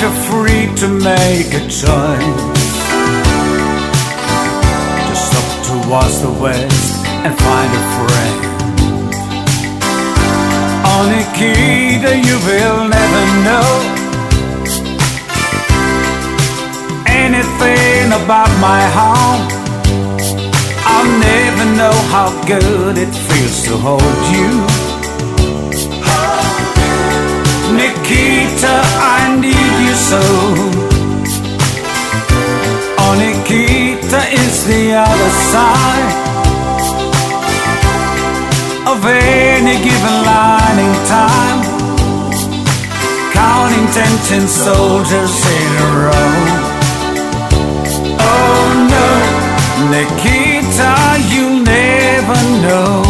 you're free to make a choice. Just up towards the west and find a friend. On Nikita you will never know anything about my home. I'll never know how good it feels to hold you. Nikita, I need you so. Oh, Nikita is the other side of any given line in time, counting 10 soldiers in a row. Oh no, Nikita, you'll never know.